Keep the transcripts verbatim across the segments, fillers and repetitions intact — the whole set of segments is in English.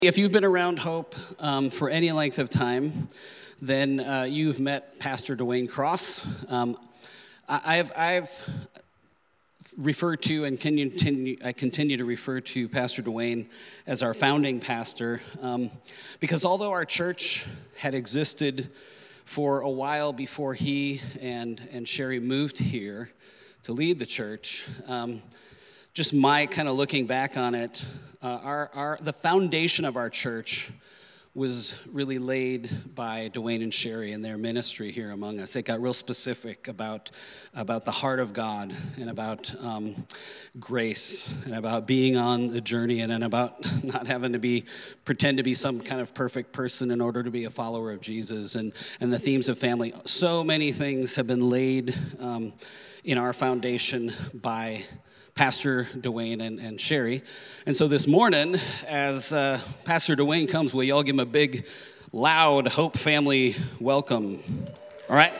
If you've been around Hope um, for any length of time, then uh, you've met Pastor Dwayne Cross. Um, I, I've, I've referred to and continue, I continue to refer to Pastor Dwayne as our founding pastor um, because although our church had existed for a while before he and, and Sherry moved here to lead the church, um, just my kind of looking back on it, uh, our, our the foundation of our church was really laid by Dwayne and Sherry and their ministry here among us. It got real specific about, about the heart of God and about um, grace and about being on the journey and, and about not having to be pretend to be some kind of perfect person in order to be a follower of Jesus and, and the themes of family. So many things have been laid um, in our foundation by Pastor Dwayne and, and Sherry. And so this morning, as uh, Pastor Dwayne comes, will y'all give him a big, loud Hope family welcome? All right?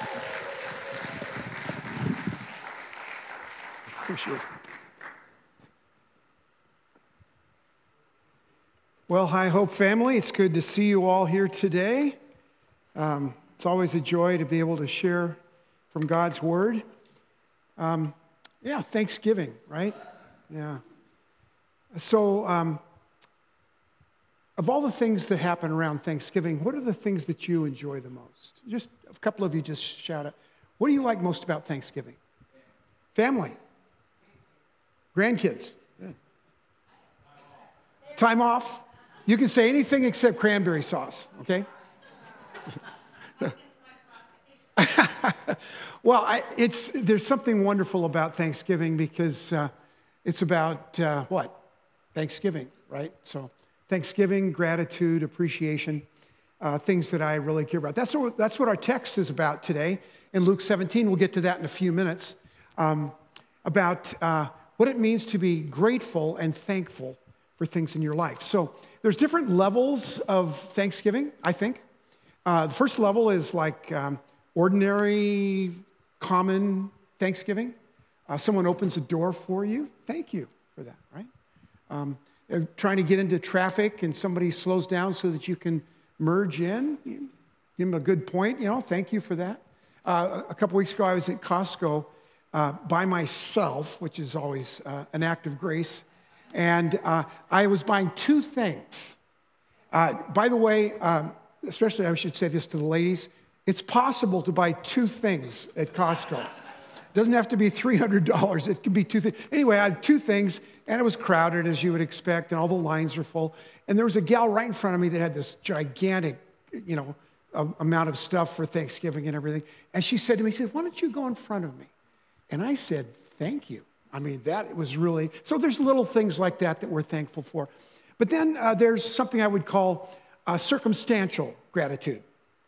Appreciate it. Well, hi, Hope family. It's good to see you all here today. Um, it's always a joy to be able to share from God's Word. Um, Yeah, Thanksgiving, right? Yeah. So, um, of all the things that happen around Thanksgiving, what are the things that you enjoy the most? Just a couple of you just shout out. What do you like most about Thanksgiving? Family. Grandkids. Yeah. Time off. You can say anything except cranberry sauce, okay? Well, I, it's there's something wonderful about Thanksgiving because uh, it's about uh, what? Thanksgiving, right? So Thanksgiving, gratitude, appreciation, uh, things that I really care about. That's what, that's what our text is about today in Luke seventeen. We'll get to that in a few minutes, um, about uh, what it means to be grateful and thankful for things in your life. So there's different levels of Thanksgiving, I think. Uh, the first level is like um, ordinary, common Thanksgiving. Uh, someone opens a door for you. Thank you for that, right? Um, they're trying to get into traffic and somebody slows down so that you can merge in. Give them a good point, you know, thank you for that. Uh, a couple weeks ago, I was at Costco uh, by myself, which is always uh, an act of grace. And uh, I was buying two things. Uh, by the way, um, especially I should say this to the ladies, it's possible to buy two things at Costco. It doesn't have to be three hundred dollars. It can be two things. Anyway, I had two things, and it was crowded, as you would expect, and all the lines were full. And there was a gal right in front of me that had this gigantic, you know, amount of stuff for Thanksgiving and everything. And she said to me, she said, why don't you go in front of me? And I said, thank you. I mean, that was really, so there's little things like that that we're thankful for. But then uh, there's something I would call uh, circumstantial gratitude.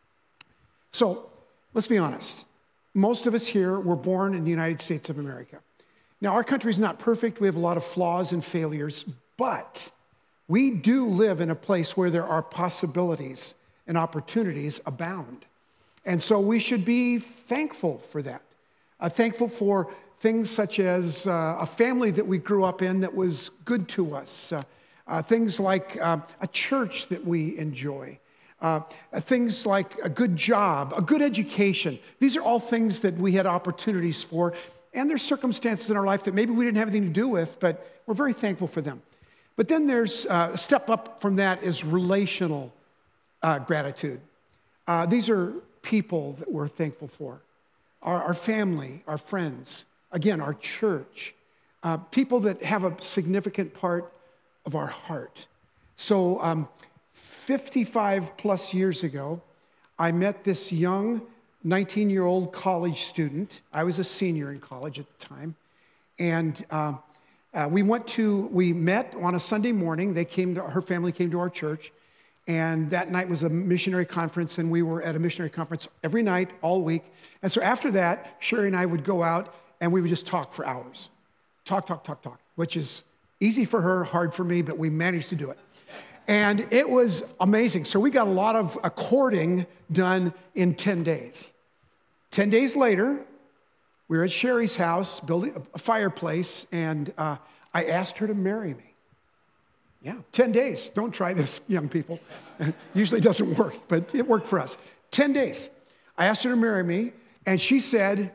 So let's be honest. Most of us here were born in the United States of America. Now, our country is not perfect. We have a lot of flaws and failures, but we do live in a place where there are possibilities and opportunities abound. And so we should be thankful for that. Uh, thankful for things such as uh, a family that we grew up in that was good to us. Uh, uh, things like uh, a church that we enjoy. Uh, things like a good job, a good education. These are all things that we had opportunities for. And there's circumstances in our life that maybe we didn't have anything to do with, but we're very thankful for them. But then there's uh, a step up from that is relational uh, gratitude. Uh, these are people that we're thankful for. Our, our family, our friends, again, our church, uh, people that have a significant part of our heart. So um, fifty-five plus years ago, I met this young nineteen-year-old college student. I was a senior in college at the time. And uh, uh, we went to, we met on a Sunday morning. They came to, her family came to our church. And that night was a missionary conference, and we were at a missionary conference every night, all week. And so after that, Sherry and I would go out, and we would just talk for hours. Talk, talk, talk, talk, which is easy for her, hard for me, but we managed to do it. And it was amazing. So we got a lot of courting done in ten days. ten days later, we were at Sherry's house, building a fireplace, and uh, I asked her to marry me. Yeah, ten days. Don't try this, young people. Usually doesn't work, but it worked for us. ten days. I asked her to marry me, and she said,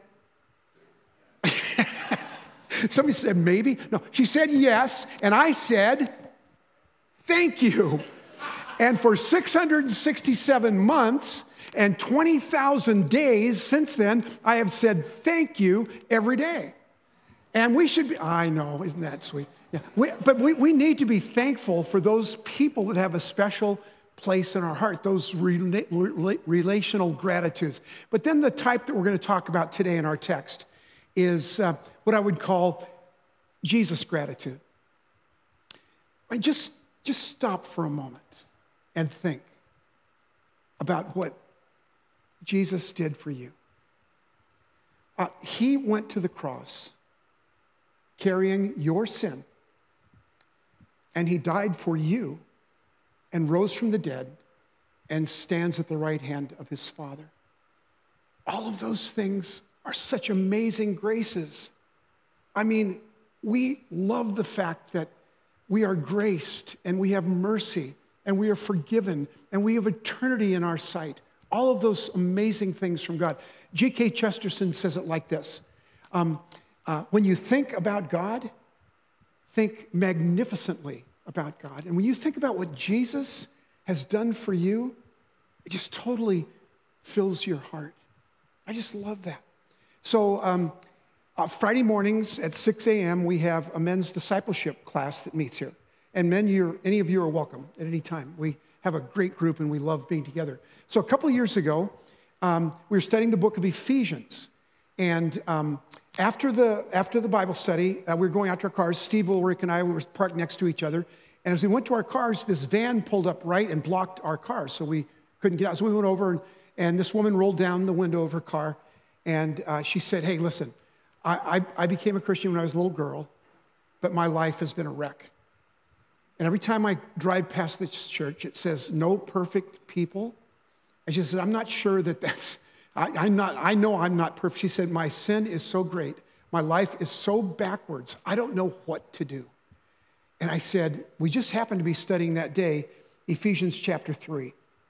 somebody said maybe. No, she said yes, and I said, thank you. And for six hundred sixty-seven months and twenty thousand days since then, I have said thank you every day. And we should be, I know, isn't that sweet? Yeah. We, but we, we need to be thankful for those people that have a special place in our heart, those rela- rela- relational gratitudes. But then the type that we're going to talk about today in our text is uh, what I would call Jesus gratitude. And just, just stop for a moment and think about what Jesus did for you. Uh, he went to the cross carrying your sin, and he died for you and rose from the dead and stands at the right hand of his Father. All of those things are such amazing graces. I mean, we love the fact that we are graced and we have mercy and we are forgiven and we have eternity in our sight. All of those amazing things from God. G K Chesterton says it like this. Um, uh, when you think about God, think magnificently about God. And when you think about what Jesus has done for you, it just totally fills your heart. I just love that. So um, uh, Friday mornings at six a.m., we have a men's discipleship class that meets here. And men, you're, any of you are welcome at any time. We have a great group and we love being together. So a couple of years ago, um, we were studying the book of Ephesians. And um, after the after the Bible study, uh, we were going out to our cars. Steve Ulrich and I were parked next to each other. And as we went to our cars, this van pulled up right and blocked our cars, so we couldn't get out. So we went over, and, and this woman rolled down the window of her car, and uh, she said, hey, listen, I, I, I became a Christian when I was a little girl, but my life has been a wreck. And every time I drive past this church, it says, no perfect people. And she said, I'm not sure that that's, I, I'm not, I know I'm not perfect. She said, my sin is so great. My life is so backwards. I don't know what to do. And I said, we just happened to be studying that day, Ephesians chapter three.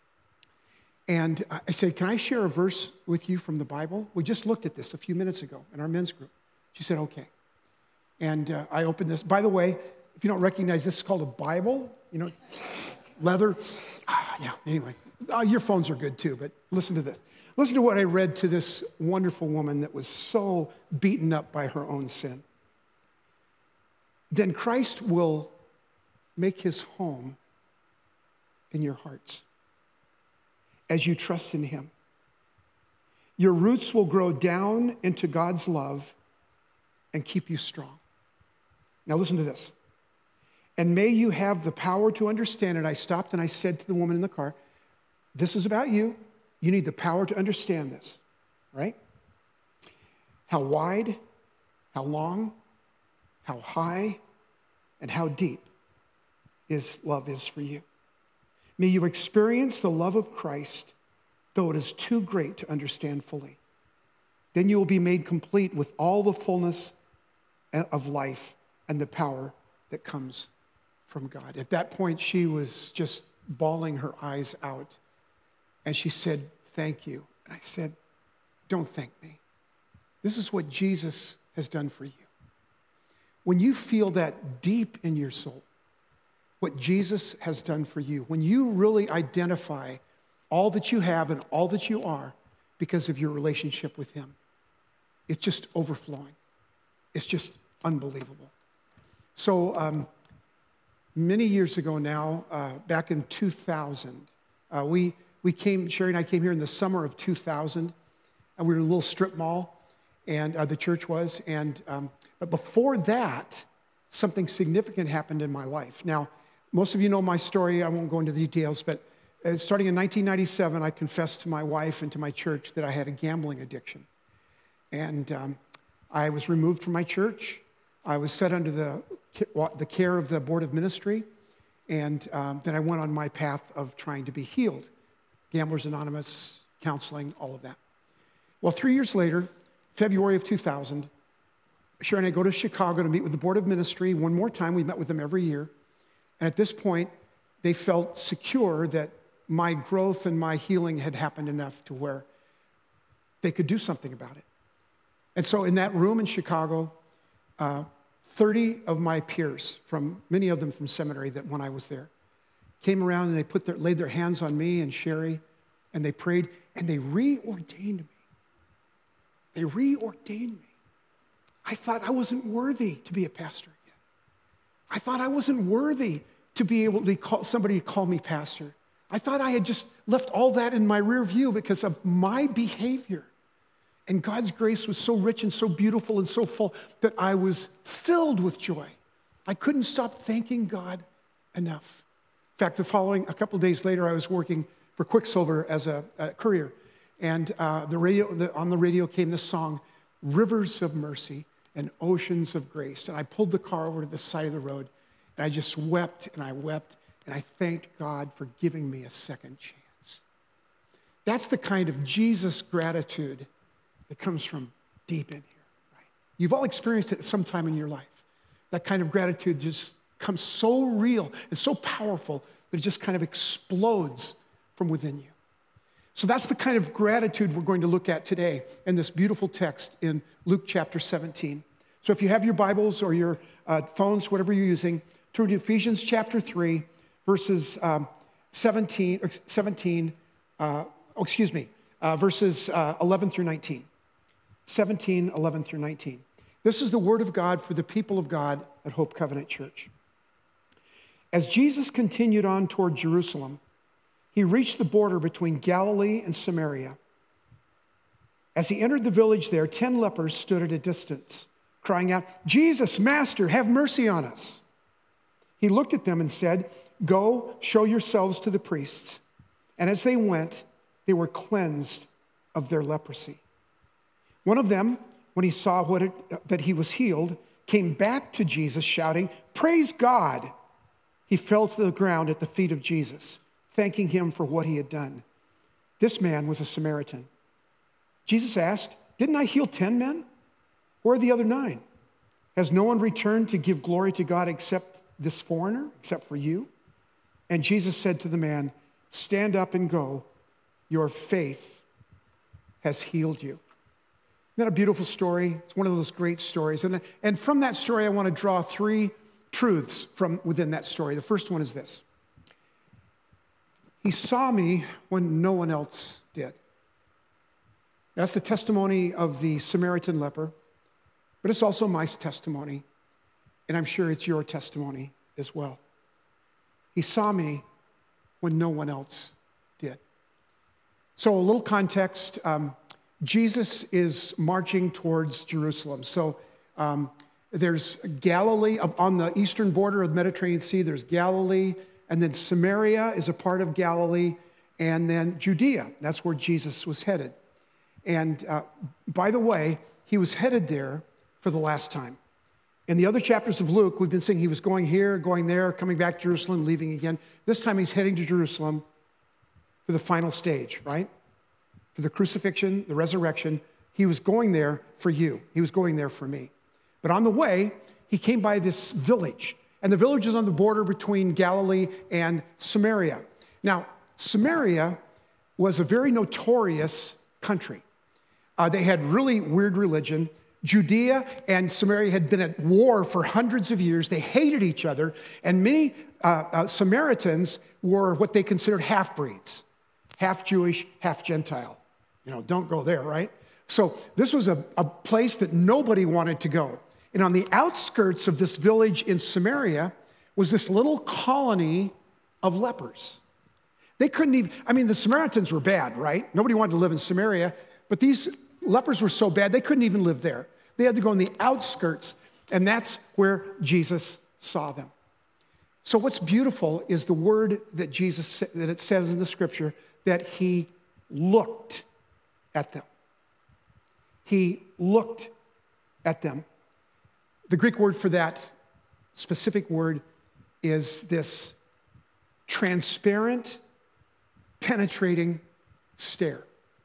And I said, can I share a verse with you from the Bible? We just looked at this a few minutes ago in our men's group. She said, okay. And uh, I opened this. By the way, if you don't recognize, this is called a Bible, you know, leather. Ah, yeah, anyway, uh, your phones are good too, but listen to this. Listen to what I read to this wonderful woman that was so beaten up by her own sin. Then Christ will make his home in your hearts as you trust in him. Your roots will grow down into God's love and keep you strong. Now listen to this. And may you have the power to understand it. I stopped and I said to the woman in the car, this is about you. You need the power to understand this, right? How wide, how long, how high, and how deep his love is for you. May you experience the love of Christ, though it is too great to understand fully. Then you will be made complete with all the fullness of life and the power that comes from God. At that point, she was just bawling her eyes out. And she said, thank you. And I said, don't thank me. This is what Jesus has done for you. When you feel that deep in your soul, what Jesus has done for you, when you really identify all that you have and all that you are because of your relationship with him, it's just overflowing. It's just unbelievable. So um, many years ago now, uh, back in two thousand, uh, we, we came, Sherry and I came here in the summer of two thousand, and we were in a little strip mall, and uh, the church was, and um, but before that, something significant happened in my life. Now, most of you know my story. I won't go into the details, but uh, starting in nineteen ninety-seven, I confessed to my wife and to my church that I had a gambling addiction. And um, I was removed from my church. I was set under the, the care of the board of ministry. And um, then I went on my path of trying to be healed. Gamblers Anonymous, counseling, all of that. Well, three years later, February of two thousand, Sharon and I go to Chicago to meet with the board of ministry one more time. We met with them every year. And at this point, they felt secure that my growth and my healing had happened enough to where they could do something about it. And so in that room in Chicago, uh, thirty of my peers, from many of them from seminary that when I was there, came around and they put their, laid their hands on me and Sherry, and they prayed, and they reordained me. They reordained me. I thought I wasn't worthy to be a pastor again. I thought I wasn't worthy to be able to call somebody to call me pastor. I thought I had just left all that in my rear view because of my behavior. And God's grace was so rich and so beautiful and so full that I was filled with joy. I couldn't stop thanking God enough. In fact, the following, a couple of days later, I was working for Quicksilver as a, a courier. And uh, the radio, the, on the radio came this song, Rivers of Mercy and Oceans of Grace. And I pulled the car over to the side of the road, and I just wept and I wept, and I thanked God for giving me a second chance. That's the kind of Jesus gratitude that comes from deep in here, right? You've all experienced it sometime in your life. That kind of gratitude just comes so real and so powerful that it just kind of explodes from within you. So that's the kind of gratitude we're going to look at today in this beautiful text in Luke chapter seventeen. So if you have your Bibles or your uh, phones, whatever you're using, turn to Ephesians chapter three, verses um, seventeen, seventeen uh, oh, excuse me, uh, verses uh, eleven through nineteen. seventeen, eleven through nineteen. This is the word of God for the people of God at Hope Covenant Church. As Jesus continued on toward Jerusalem, he reached the border between Galilee and Samaria. As he entered the village there, ten lepers stood at a distance, crying out, "Jesus, Master, have mercy on us." He looked at them and said, "Go, show yourselves to the priests." And as they went, they were cleansed of their leprosy. One of them, when he saw what it, that he was healed, came back to Jesus shouting, "Praise God!" He fell to the ground at the feet of Jesus, thanking him for what he had done. This man was a Samaritan. Jesus asked, "Didn't I heal ten men? Where are the other nine? Has no one returned to give glory to God except this foreigner, except for you?" And Jesus said to the man, "Stand up and go. Your faith has healed you." Isn't that a beautiful story? It's one of those great stories. And, and from that story, I want to draw three truths from within that story. The first one is this. He saw me when no one else did. That's the testimony of the Samaritan leper, but it's also my testimony, and I'm sure it's your testimony as well. He saw me when no one else did. So a little context. Um, Jesus is marching towards Jerusalem. So um, there's Galilee on the eastern border of the Mediterranean Sea. There's Galilee, and then Samaria is a part of Galilee, and then Judea. That's where Jesus was headed. And uh, by the way, he was headed there for the last time. In the other chapters of Luke, we've been seeing he was going here, going there, coming back to Jerusalem, leaving again. This time he's heading to Jerusalem for the final stage, right? For the crucifixion, the resurrection. He was going there for you. He was going there for me. But on the way, he came by this village. And the village is on the border between Galilee and Samaria. Now, Samaria was a very notorious country. Uh, they had really weird religion. Judea and Samaria had been at war for hundreds of years. They hated each other. And many uh, uh, Samaritans were what they considered half-breeds. Half Jewish, half Gentile. You know, don't go there, right? So this was a, a place that nobody wanted to go. And on the outskirts of this village in Samaria was this little colony of lepers. They couldn't even, I mean, the Samaritans were bad, right? Nobody wanted to live in Samaria, but these lepers were so bad, they couldn't even live there. They had to go on the outskirts, and that's where Jesus saw them. So what's beautiful is the word that Jesus, that it says in the scripture, that he looked at them. He looked at them. The Greek word for that specific word is this transparent, penetrating stare.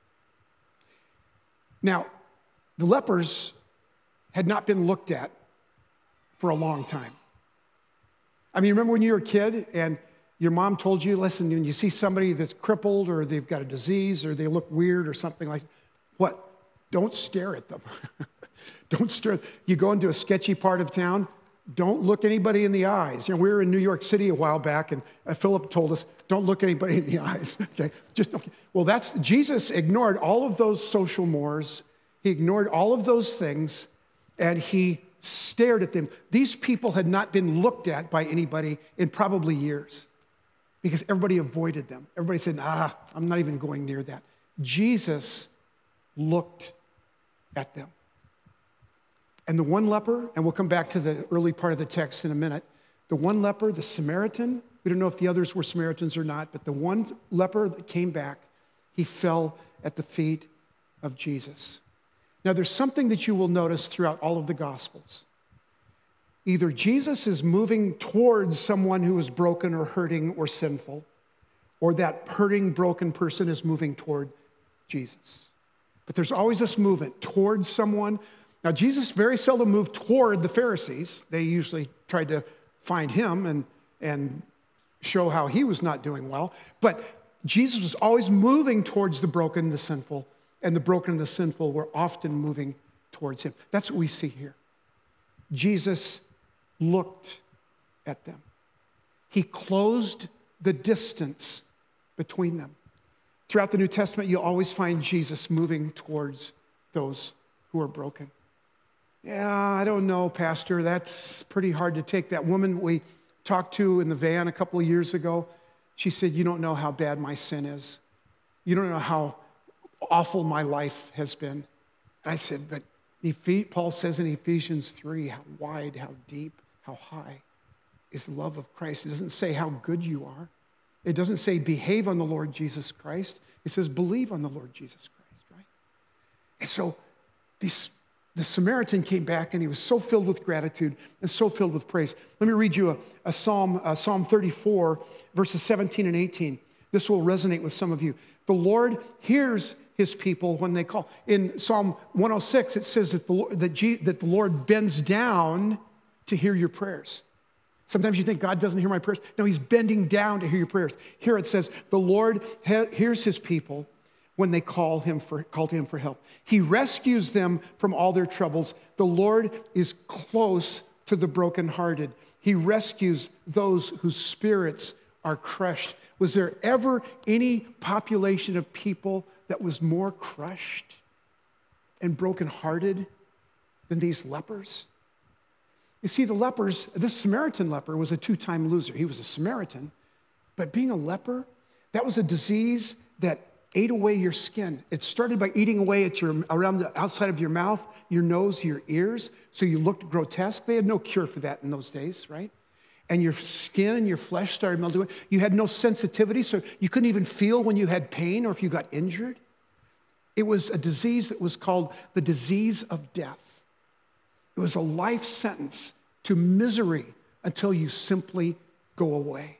Now, the lepers had not been looked at for a long time. I mean, remember when you were a kid and your mom told you, listen, when you see somebody that's crippled or they've got a disease or they look weird or something like, what? Don't stare at them. Don't stare. You go into a sketchy part of town, don't look anybody in the eyes. You know, we were in New York City a while back, and uh, Philip told us, don't look anybody in the eyes. Okay, just okay. Well, that's Jesus ignored all of those social mores. He ignored all of those things, and he stared at them. These people had not been looked at by anybody in probably years because everybody avoided them. Everybody said, ah, I'm not even going near that. Jesus looked at them. And the one leper, and we'll come back to the early part of the text in a minute, the one leper, the Samaritan, we don't know if the others were Samaritans or not, but the one leper that came back, he fell at the feet of Jesus. Now, there's something that you will notice throughout all of the Gospels. Either Jesus is moving towards someone who is broken or hurting or sinful, or that hurting, broken person is moving toward Jesus. But there's always this movement towards someone. Now, Jesus very seldom moved toward the Pharisees. They usually tried to find him and, and show how he was not doing well. But Jesus was always moving towards the broken and the sinful, and the broken and the sinful were often moving towards him. That's what we see here. Jesus looked at them. He closed the distance between them. Throughout the New Testament, you'll always find Jesus moving towards those who are broken. Yeah, I don't know, Pastor. That's pretty hard to take. That woman we talked to in the van a couple of years ago, she said, you don't know how bad my sin is. You don't know how awful my life has been. And I said, but Paul says in Ephesians three, how wide, how deep, how high is the love of Christ. It doesn't say how good you are. It doesn't say behave on the Lord Jesus Christ. It says believe on the Lord Jesus Christ, right? And so these The Samaritan came back and he was so filled with gratitude and so filled with praise. Let me read you a, a psalm, a Psalm thirty-four, verses seventeen and eighteen. This will resonate with some of you. The Lord hears his people when they call. In Psalm one oh six, it says that the, that, G, that the Lord bends down to hear your prayers. Sometimes you think God doesn't hear my prayers. No, he's bending down to hear your prayers. Here it says, the Lord he- hears his people when they call him for, call to him for help. He rescues them from all their troubles. The Lord is close to the brokenhearted. He rescues those whose spirits are crushed. Was there ever any population of people that was more crushed and brokenhearted than these lepers? You see, the lepers, this Samaritan leper was a two-time loser. He was a Samaritan, but being a leper, that was a disease that ate away your skin. It started by eating away at your around the outside of your mouth, your nose, your ears, so you looked grotesque. They had no cure for that in those days, right? And your skin and your flesh started melting away. You had no sensitivity, so you couldn't even feel when you had pain or if you got injured. It was a disease that was called the disease of death. It was a life sentence to misery until you simply go away.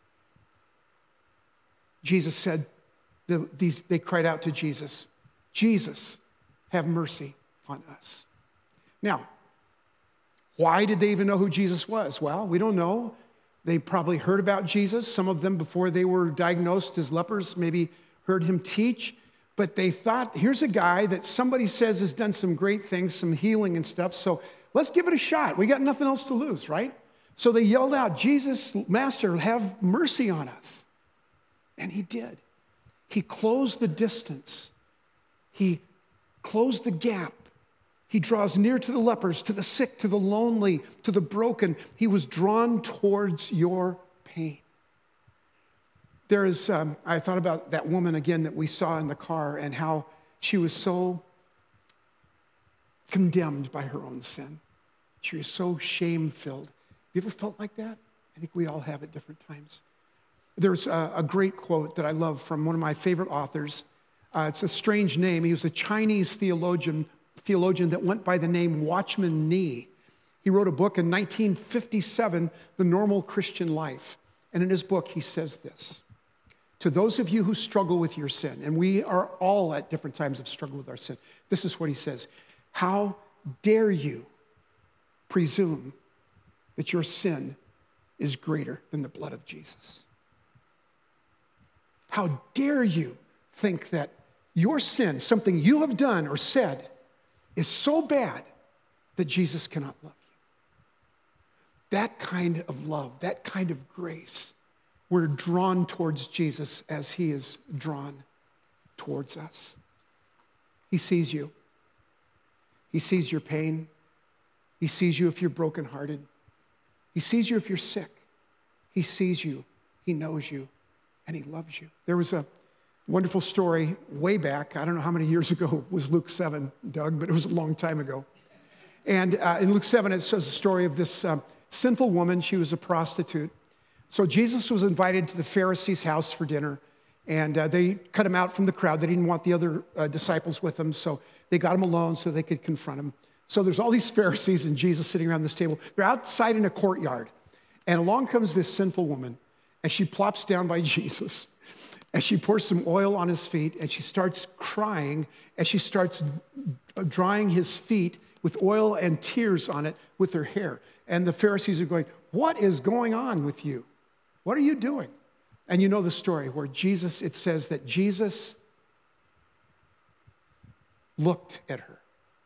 Jesus said, The, these, they cried out to Jesus, Jesus, have mercy on us. Now, why did they even know who Jesus was? Well, we don't know. They probably heard about Jesus. Some of them, before they were diagnosed as lepers, maybe heard him teach. But they thought, here's a guy that somebody says has done some great things, some healing and stuff, so let's give it a shot. We got nothing else to lose, right? So they yelled out, Jesus, Master, have mercy on us. And he did. He closed the distance. He closed the gap. He draws near to the lepers, to the sick, to the lonely, to the broken. He was drawn towards your pain. There is, um, I thought about that woman again that we saw in the car and how she was so condemned by her own sin. She was so shame-filled. Have you ever felt like that? I think we all have at different times. There's a, a great quote that I love from one of my favorite authors. Uh, it's a strange name. He was a Chinese theologian, theologian that went by the name Watchman Nee. He wrote a book in nineteen fifty-seven, The Normal Christian Life. And in his book, he says this: to those of you who struggle with your sin, and we are all at different times of struggle with our sin, this is what he says: how dare you presume that your sin is greater than the blood of Jesus. How dare you think that your sin, something you have done or said, is so bad that Jesus cannot love you. That kind of love, that kind of grace, we're drawn towards Jesus as he is drawn towards us. He sees you. He sees your pain. He sees you if you're brokenhearted. He sees you if you're sick. He sees you. He knows you. And he loves you. There was a wonderful story way back. I don't know how many years ago it was Luke seven, Doug, but it was a long time ago. And uh, in Luke seven, it says the story of this um, sinful woman. She was a prostitute. So Jesus was invited to the Pharisees' house for dinner. And uh, they cut him out from the crowd. They didn't want the other uh, disciples with them. So they got him alone so they could confront him. So there's all these Pharisees and Jesus sitting around this table. They're outside in a courtyard. And along comes this sinful woman. And she plops down by Jesus, and she pours some oil on his feet, and she starts crying as she starts drying his feet with oil and tears on it with her hair. And the Pharisees are going, "What is going on with you? What are you doing?" And you know the story where Jesus, it says that Jesus looked at her.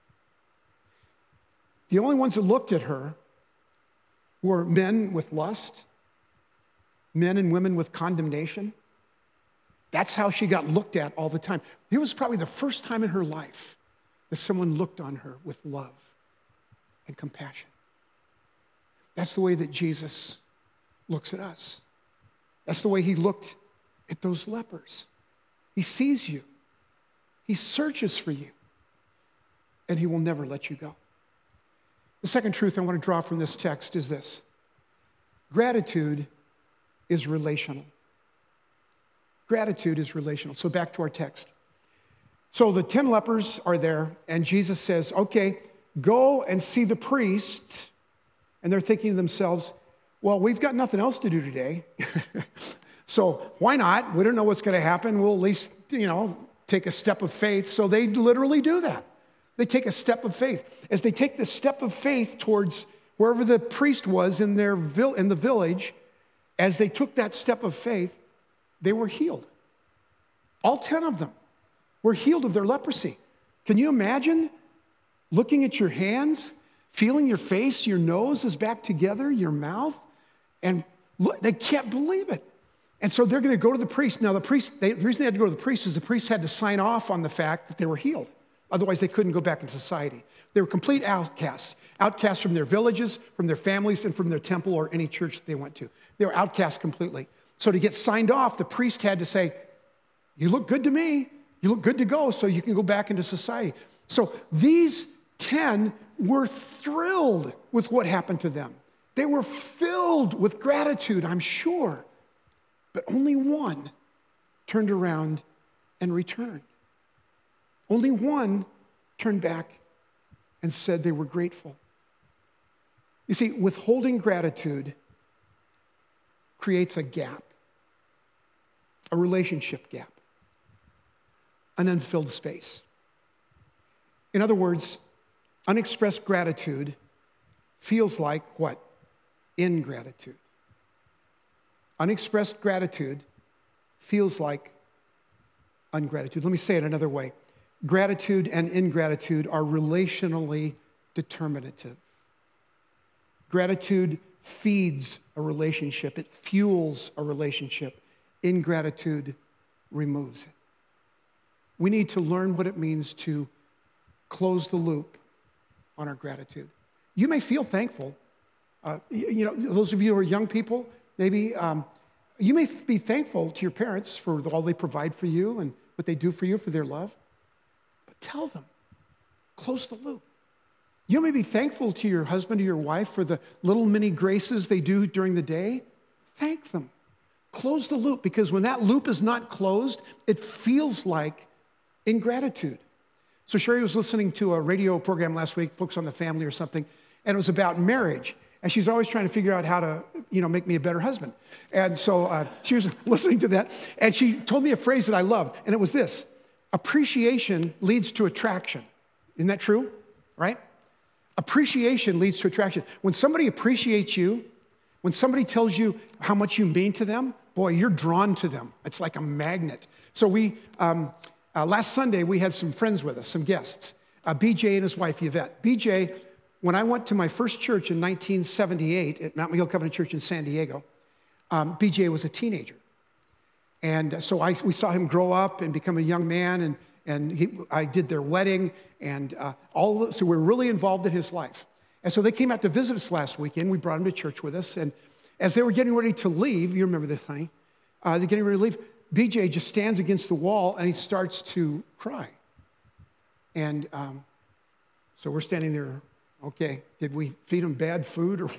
The only ones that looked at her were men with lust, men and women with condemnation. That's how she got looked at all the time. It was probably the first time in her life that someone looked on her with love and compassion. That's the way that Jesus looks at us. That's the way he looked at those lepers. He sees you. He searches for you. And he will never let you go. The second truth I want to draw from this text is this. Gratitude is relational. Gratitude is relational. So back to our text. So the ten lepers are there, and Jesus says, okay, go and see the priest. And they're thinking to themselves, well, we've got nothing else to do today. So why not? We don't know what's going to happen. We'll at least, you know, take a step of faith. So they literally do that. They take a step of faith. As they take the step of faith towards wherever the priest was in their vil- in the village, as they took that step of faith, they were healed. All ten of them were healed of their leprosy. Can you imagine looking at your hands, feeling your face, your nose is back together, your mouth, and look, they can't believe it. And so they're going to go to the priest. Now, the priest, they, the reason they had to go to the priest is the priest had to sign off on the fact that they were healed. Otherwise, they couldn't go back in society. They were complete outcasts, outcasts from their villages, from their families, and from their temple or any church that they went to. They were outcasts completely. So to get signed off, the priest had to say, you look good to me. You look good to go, so you can go back into society. So these ten were thrilled with what happened to them. They were filled with gratitude, I'm sure. But only one turned around and returned. Only one turned back and said they were grateful. You see, withholding gratitude creates a gap, a relationship gap, an unfilled space. In other words, unexpressed gratitude feels like what? Ingratitude. Unexpressed gratitude feels like ungratitude. Let me say it another way. Gratitude and ingratitude are relationally determinative. Gratitude feeds a relationship. It fuels a relationship. Ingratitude removes it. We need to learn what it means to close the loop on our gratitude. You may feel thankful. Uh, you, you know, those of you who are young people, maybe um, you may be thankful to your parents for all they provide for you and what they do for you, for their love. But tell them, close the loop. You may be thankful to your husband or your wife for the little mini graces they do during the day. Thank them. Close the loop, because when that loop is not closed, it feels like ingratitude. So Sherry was listening to a radio program last week, Focus on the Family or something, and it was about marriage. And she's always trying to figure out how to, you know, make me a better husband. And so uh, she was listening to that, and she told me a phrase that I loved, and it was this: appreciation leads to attraction. Isn't that true? Right? Appreciation leads to attraction. When somebody appreciates you, When somebody tells you how much you mean to them, boy, you're drawn to them. It's like a magnet. So we, um, uh, last Sunday, we had some friends with us, some guests. Uh, B J and his wife, Yvette. B J, when I went to my first church in nineteen seventy-eight at Mount Miguel Covenant Church in San Diego, um, B J was a teenager. And so I, we saw him grow up and become a young man, and, and he, I did their wedding, and uh, all of, so we were really involved in his life. And so they came out to visit us last weekend. We brought him to church with us, and as they were getting ready to leave, you remember this, honey, uh, they're getting ready to leave, B J just stands against the wall, and he starts to cry. And um, so we're standing there, okay, did we feed him bad food? Or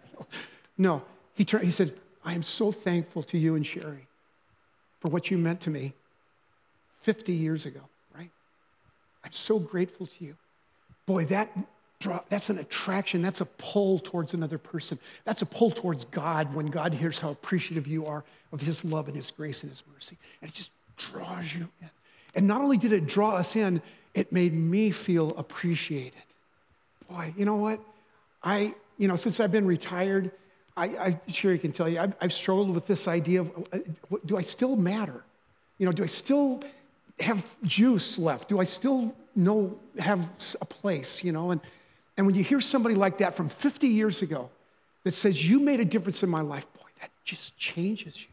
no, he, turned, he said, I am so thankful to you and Sherry for what you meant to me fifty years ago, right? I'm so grateful to you. Boy, that that's an attraction. That's a pull towards another person. That's a pull towards God when God hears how appreciative you are of his love and his grace and his mercy. And it just draws you in. And not only did it draw us in, it made me feel appreciated. Boy, you know what? I, you know, since I've been retired, I, I sure you can tell you, I've, I've struggled with this idea of, uh, what, do I still matter? You know, do I still have juice left? Do I still know, have a place, you know? And, and when you hear somebody like that from fifty years ago that says, you made a difference in my life, boy, that just changes you.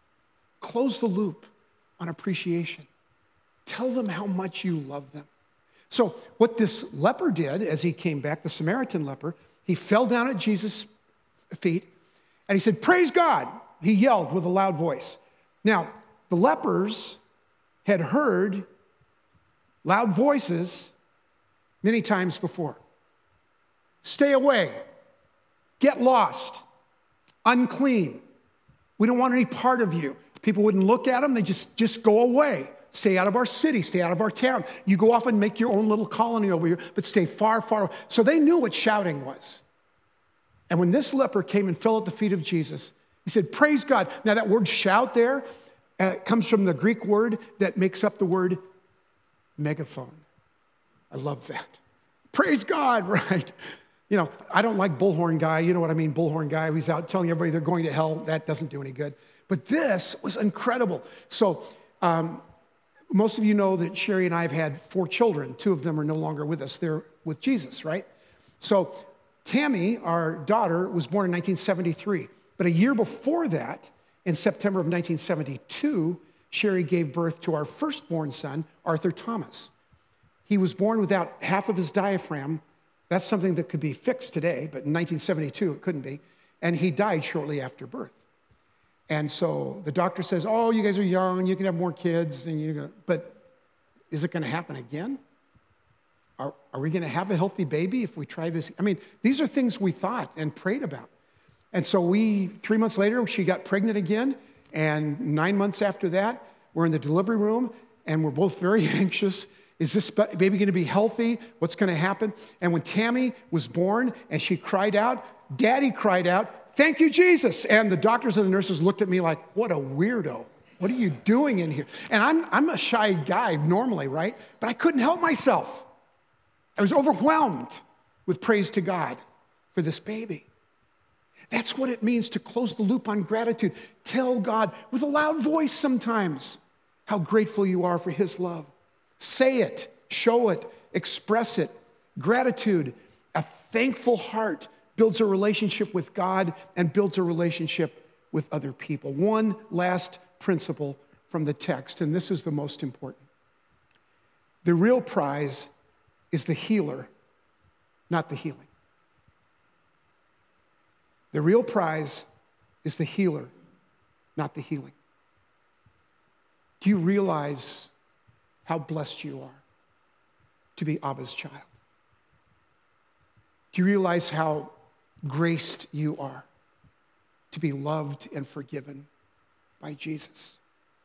Close the loop on appreciation. Tell them how much you love them. So what this leper did as he came back, the Samaritan leper, he fell down at Jesus' feet and he said, praise God. He yelled with a loud voice. Now, the lepers had heard loud voices many times before. Stay away. Get lost. Unclean. We don't want any part of you. People wouldn't look at them. They just, just go away. Stay out of our city. Stay out of our town. You go off and make your own little colony over here, but stay far, far away. So they knew what shouting was. And when this leper came and fell at the feet of Jesus, he said, praise God. Now that word shout there uh, comes from the Greek word that makes up the word megaphone. I love that. Praise God, right? You know, I don't like bullhorn guy. You know what I mean, bullhorn guy. He's out telling everybody they're going to hell. That doesn't do any good. But this was incredible. So um, most of you know that Sherry and I have had four children. Two of them are no longer with us. They're with Jesus, right? So Tammy, our daughter, was born in nineteen seventy-three. But a year before that, in September of nineteen seventy-two, Sherry gave birth to our firstborn son, Arthur Thomas. He was born without half of his diaphragm. That's something that could be fixed today, but in nineteen seventy-two, it couldn't be. And he died shortly after birth. And so the doctor says, oh, you guys are young, you can have more kids. And you go, but is it going to happen again? Are, are we going to have a healthy baby if we try this? I mean, these are things we thought and prayed about. And so we, three months later, she got pregnant again. And nine months after that, we're in the delivery room, and we're both very anxious. Is this baby going to be healthy? What's going to happen? And when Tammy was born and she cried out, Daddy cried out, thank you, Jesus. And the doctors and the nurses looked at me like, what a weirdo. What are you doing in here? And I'm, I'm a shy guy normally, right? But I couldn't help myself. I was overwhelmed with praise to God for this baby. That's what it means to close the loop on gratitude. Tell God with a loud voice sometimes how grateful you are for his love. Say it, show it, express it. Gratitude, a thankful heart, builds a relationship with God and builds a relationship with other people. One last principle from the text, and this is the most important. The real prize is the healer, not the healing. The real prize is the healer, not the healing. Do you realize how blessed you are to be Abba's child? Do you realize how graced you are to be loved and forgiven by Jesus?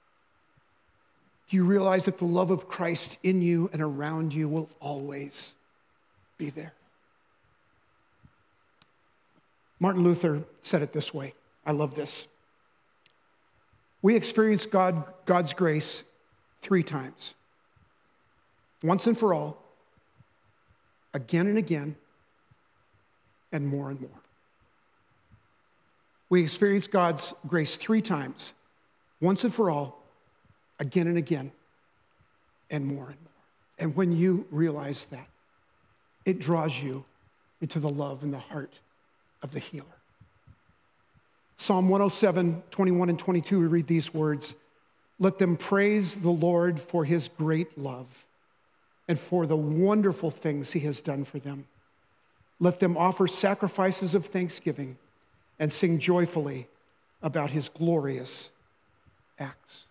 Do you realize that the love of Christ in you and around you will always be there? Martin Luther said it this way. I love this. We experience God, God's grace three times. Once and for all, again and again, and more and more. We experience God's grace three times, once and for all, again and again, and more and more. And when you realize that, it draws you into the love and the heart of the healer. Psalm one oh seven, twenty-one and twenty-two, we read these words, "Let them praise the Lord for his great love and for the wonderful things he has done for them. Let them offer sacrifices of thanksgiving and sing joyfully about his glorious acts."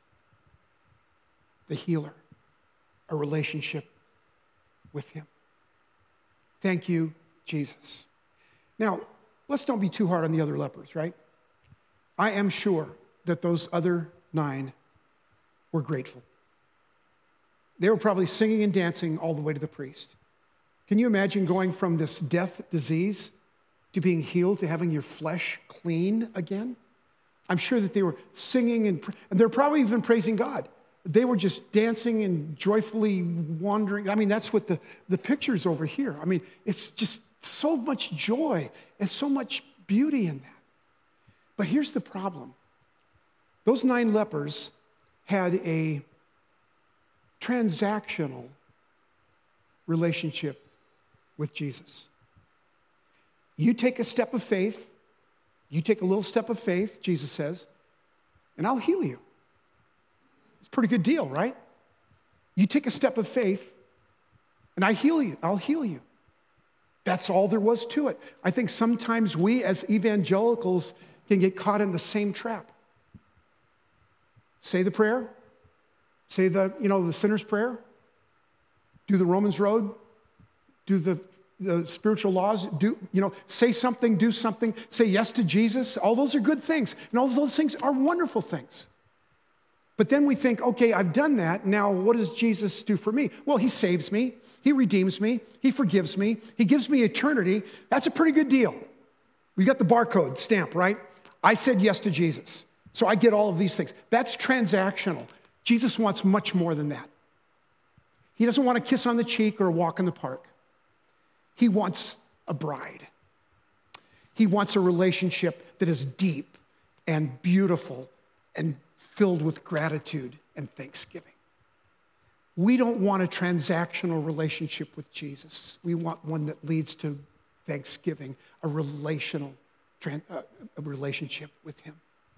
The healer, a relationship with him. Thank you, Jesus. Now, let's don't be too hard on the other lepers, right? I am sure that those other nine were grateful. They were probably singing and dancing all the way to the priest. Can you imagine going from this death disease to being healed, to having your flesh clean again? I'm sure that they were singing and, and they're probably even praising God. They were just dancing and joyfully wandering. I mean, that's what the, the picture's over here. I mean, it's just so much joy and so much beauty in that. But here's the problem. Those nine lepers had a transactional relationship with Jesus. You take a step of faith, you take a little step of faith, Jesus says, and I'll heal you. It's a pretty good deal, right? You take a step of faith, and I heal you. I'll heal you. That's all there was to it. I think sometimes we as evangelicals can get caught in the same trap. Say the prayer, say the, you know, the sinner's prayer, do the Romans road, do the, the spiritual laws, do, you know, say something, do something, say yes to Jesus. All those are good things. And all those things are wonderful things. But then we think, okay, I've done that. Now what does Jesus do for me? Well, he saves me. He redeems me. He forgives me. He gives me eternity. That's a pretty good deal. We got the barcode stamp, right? I said yes to Jesus. So I get all of these things. That's transactional. Jesus wants much more than that. He doesn't want a kiss on the cheek or a walk in the park. He wants a bride. He wants a relationship that is deep and beautiful and filled with gratitude and thanksgiving. We don't want a transactional relationship with Jesus. We want one that leads to thanksgiving, a relational uh, a relationship with him.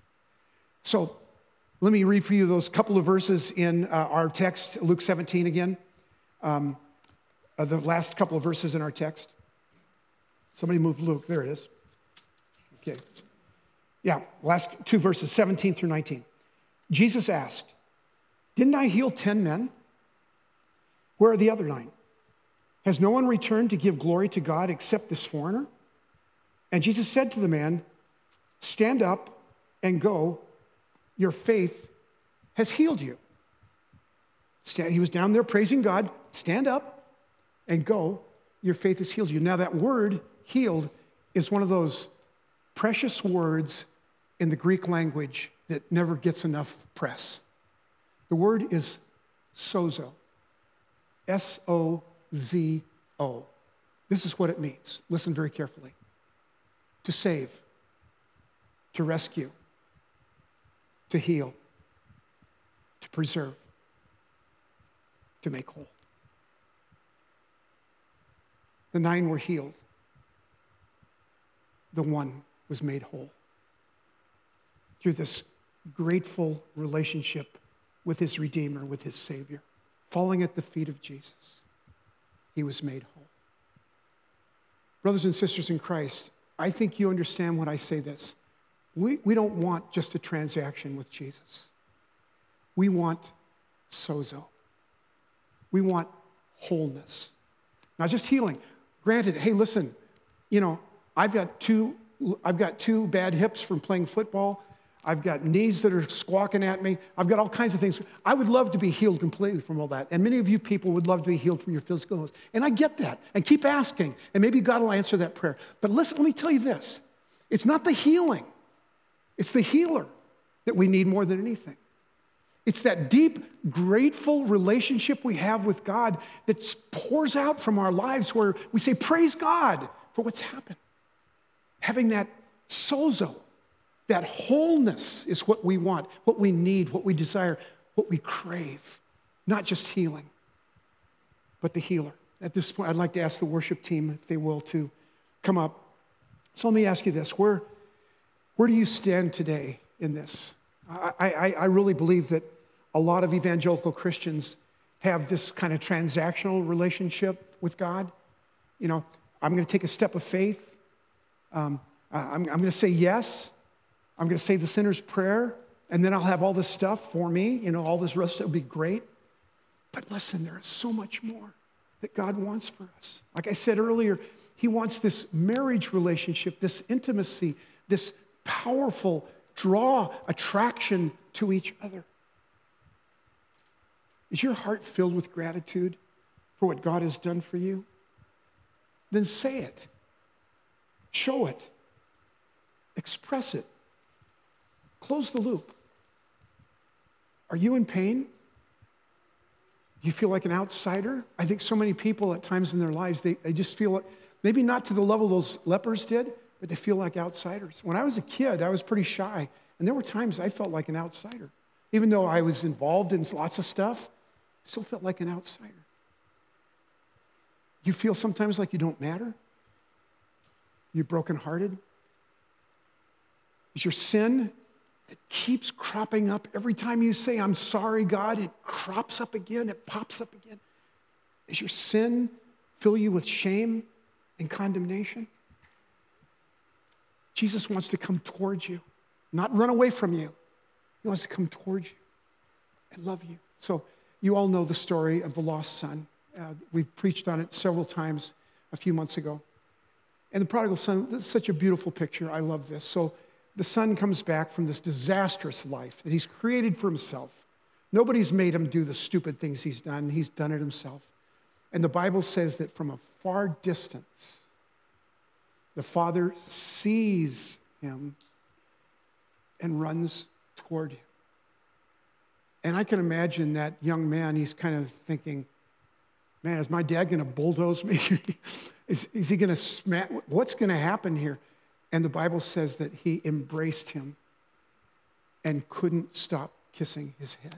So let me read for you those couple of verses in uh, our text, Luke seventeen again. Um, uh, the last couple of verses in our text. Somebody move Luke. There it is. Okay. Yeah, last two verses, seventeen through nineteen. Jesus asked, "Didn't I heal ten men? Where are the other nine? Has no one returned to give glory to God except this foreigner?" And Jesus said to the man, "Stand up and go. Your faith has healed you." He was down there praising God. Stand up and go. Your faith has healed you. Now that word, healed, is one of those precious words in the Greek language that never gets enough press. The word is sozo. S O Z O. This is what it means. Listen very carefully. To save, to rescue, to heal, to preserve, to make whole. The nine were healed. The one was made whole. Through this grateful relationship with his Redeemer, with his Savior, falling at the feet of Jesus, he was made whole. Brothers and sisters in Christ, I think you understand when I say this. We, we don't want just a transaction with Jesus. We want sozo. We want wholeness. Not just healing. Granted, hey, listen, you know, I've got two, I've got two bad hips from playing football. I've got knees that are squawking at me. I've got all kinds of things. I would love to be healed completely from all that. And many of you people would love to be healed from your physical illness. And I get that. And keep asking. And maybe God will answer that prayer. But listen, let me tell you this. It's not the healing. It's the healer that we need more than anything. It's that deep, grateful relationship we have with God that pours out from our lives where we say, praise God for what's happened. Having that sozo, That wholeness is what we want, what we need, what we desire, what we crave. Not just healing, but the healer. At this point, I'd like to ask the worship team, if they will, to come up. So let me ask you this. Where, where do you stand today in this? I, I, I really believe that a lot of evangelical Christians have this kind of transactional relationship with God. You know, I'm going to take a step of faith. Um, I'm, I'm going to say yes. I'm going to say the sinner's prayer, and then I'll have all this stuff for me. You know, all this rest that would be great. But listen, there is so much more that God wants for us. Like I said earlier, he wants this marriage relationship, this intimacy, this powerful draw, attraction to each other. Is your heart filled with gratitude for what God has done for you? Then say it. Show it. Express it. Close the loop. Are you in pain? Do you feel like an outsider? I think so many people at times in their lives, they, they just feel like, maybe not to the level those lepers did, but they feel like outsiders. When I was a kid, I was pretty shy, and there were times I felt like an outsider. Even though I was involved in lots of stuff, I still felt like an outsider. You feel sometimes like you don't matter? You're brokenhearted? Is your sin that keeps cropping up every time you say, I'm sorry, God, it crops up again, it pops up again? Does your sin fill you with shame and condemnation? Jesus wants to come towards you, not run away from you. He wants to come towards you and love you. So you all know the story of the lost son. Uh, we've preached on it several times a few months ago. And the prodigal son, this is such a beautiful picture. I love this. So the son comes back from this disastrous life that he's created for himself. Nobody's made him do the stupid things he's done. He's done it himself. And the Bible says that from a far distance, the father sees him and runs toward him. And I can imagine that young man, he's kind of thinking, man, is my dad going to bulldoze me? is, is he going to smack? What's going to happen here? And the Bible says that he embraced him and couldn't stop kissing his head.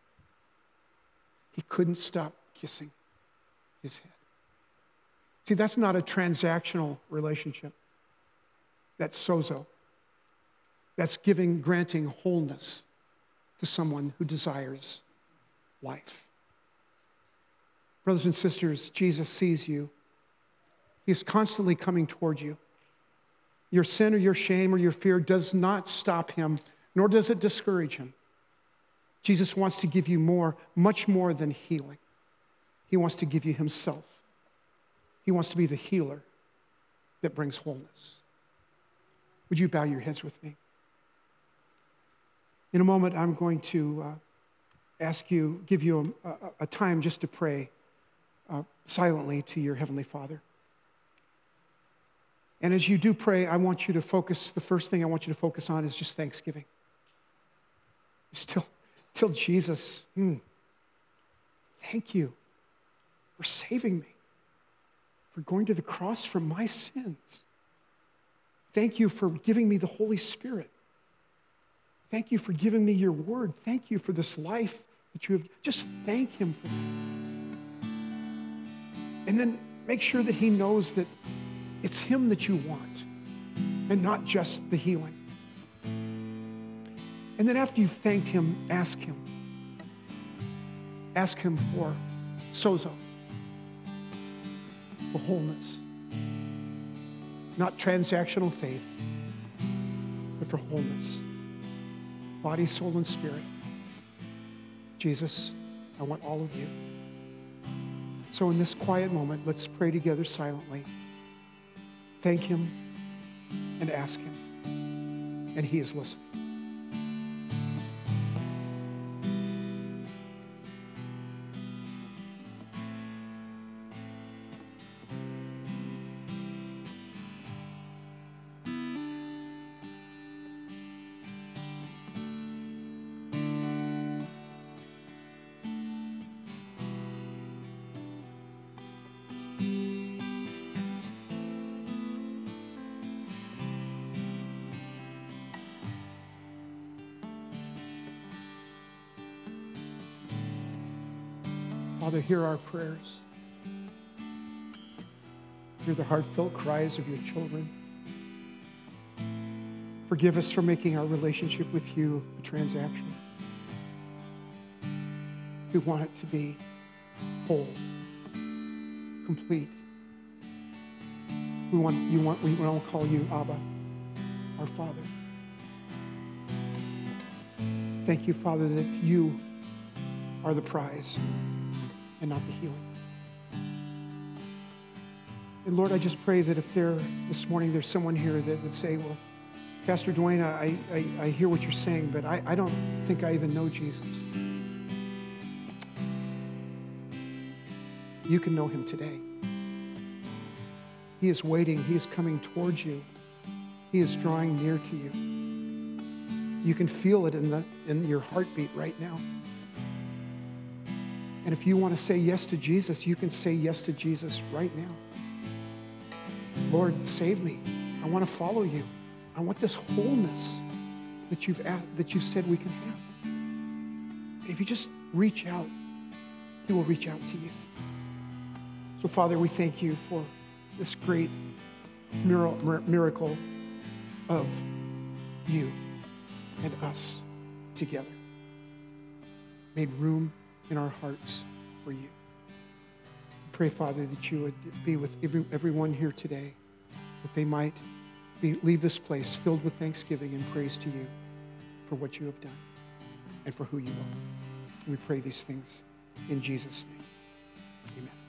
He couldn't stop kissing his head. See, that's not a transactional relationship. That's sozo. That's giving, granting wholeness to someone who desires life. Brothers and sisters, Jesus sees you. He is constantly coming toward you. Your sin or your shame or your fear does not stop him, nor does it discourage him. Jesus wants to give you more, much more than healing. He wants to give you himself. He wants to be the healer that brings wholeness. Would you bow your heads with me? In a moment, I'm going to uh, ask you, give you a, a, a time just to pray uh, silently to your Heavenly Father. And as you do pray, I want you to focus, the first thing I want you to focus on is just thanksgiving. Just tell, tell Jesus, hmm, thank you for saving me, for going to the cross for my sins. Thank you for giving me the Holy Spirit. Thank you for giving me your word. Thank you for this life that you have. Just thank him for that. And then make sure that he knows that it's him that you want and not just the healing. And then after you've thanked him, ask him. Ask him for sozo, for wholeness. Not transactional faith, but for wholeness. Body, soul, and spirit. Jesus, I want all of you. So in this quiet moment, let's pray together silently. Thank him and ask him. And he is listening. Father, hear our prayers. Hear the heartfelt cries of your children. Forgive us for making our relationship with you a transaction. We want it to be whole, complete. We want you want we want to call you Abba, our Father. Thank you, Father, that you are the prize and not the healing. And Lord, I just pray that if there this morning there's someone here that would say, well, Pastor Dwayne, I, I, I hear what you're saying, but I, I don't think I even know Jesus. You can know him today. He is waiting. He is coming towards you. He is drawing near to you. You can feel it in, the, in your heartbeat right now. And if you want to say yes to Jesus, you can say yes to Jesus right now. Lord, save me. I want to follow you. I want this wholeness that you've asked, that you said we can have. And if you just reach out, he will reach out to you. So, Father, we thank you for this great miracle of you and us together. Made room in our hearts for you. Pray, Father, that you would be with every, everyone here today, that they might be, leave this place filled with thanksgiving and praise to you for what you have done and for who you are. We pray these things in Jesus' name. Amen.